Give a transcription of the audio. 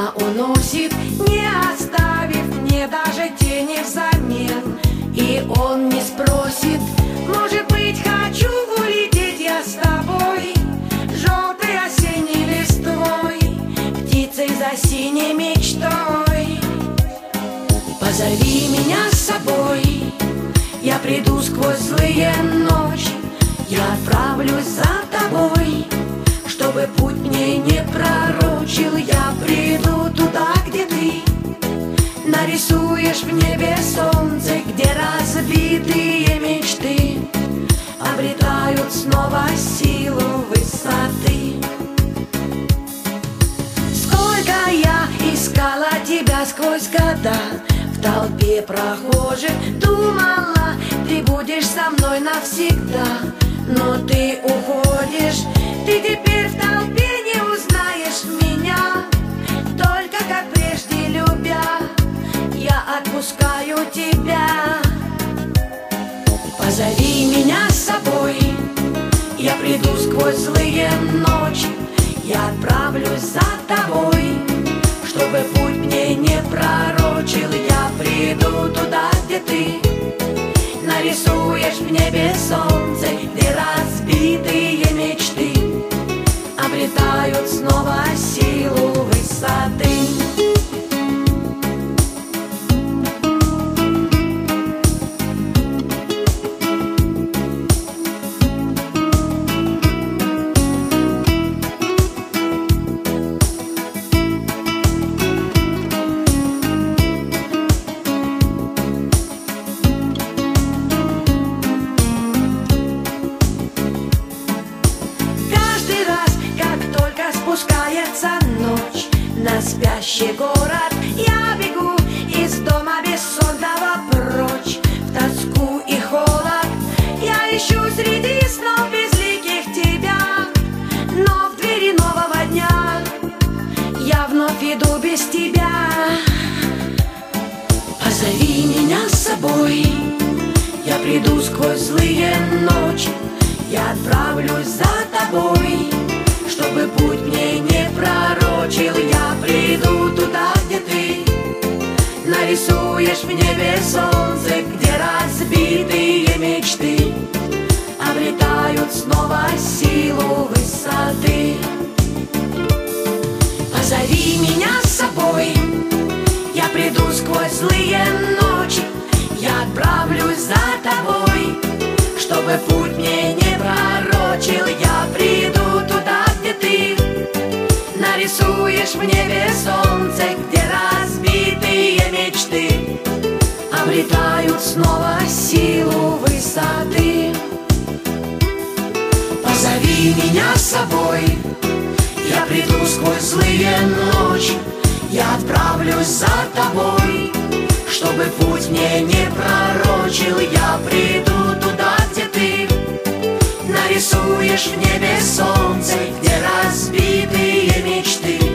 меня уносит, не оставив мне даже тени взамен. И он не спросит, может быть, хочу улететь я с тобой, желтой осенней листвой, птицей за синей мечтой. Позови меня с собой, я приду сквозь злые ночи, я отправлюсь за тобой, чтобы путь мне не пророчил. Я приду туда, где ты нарисуешь в небе солнце, где разбитые мечты обретают снова силу высоты. Сколько я искала тебя сквозь года, в толпе прохожих думала, ты будешь со мной навсегда. Но ты уходишь, ты теперь в толпе не узнаешь меня, только как прежде любя, я отпускаю тебя. Позови меня с собой, я приду сквозь злые ночи, я отправлюсь за тобой, чтобы путь мне не пророчил. Я приду туда, где ты нарисуешь в небе солнце, где разбитые мечты обретают снова силу высоты. Спускается ночь на спящий город, я бегу из дома бессонного прочь в тоску и холод. Я ищу среди снов безликих тебя, но в двери нового дня я вновь иду без тебя. Позови меня с собой, я приду сквозь злые ночи, я отправлюсь за тобой, чтобы путь мне не пророчил. Я приду туда, где ты нарисуешь в небе солнце, где разбитые мечты обретают снова силу высоты. Позови меня с собой, я приду сквозь злые ночи, я отправлюсь за тобой, чтобы путь мне не пророчил. Я приду туда, где ты нарисуешь в небе солнце, где разбитые мечты обретают снова силу высоты. Позови меня с собой, я приду сквозь злые ночи, я отправлюсь за тобой, чтобы путь мне не пророчил. Я приду туда, где ты нарисуешь в небе солнце, где разбитые мечты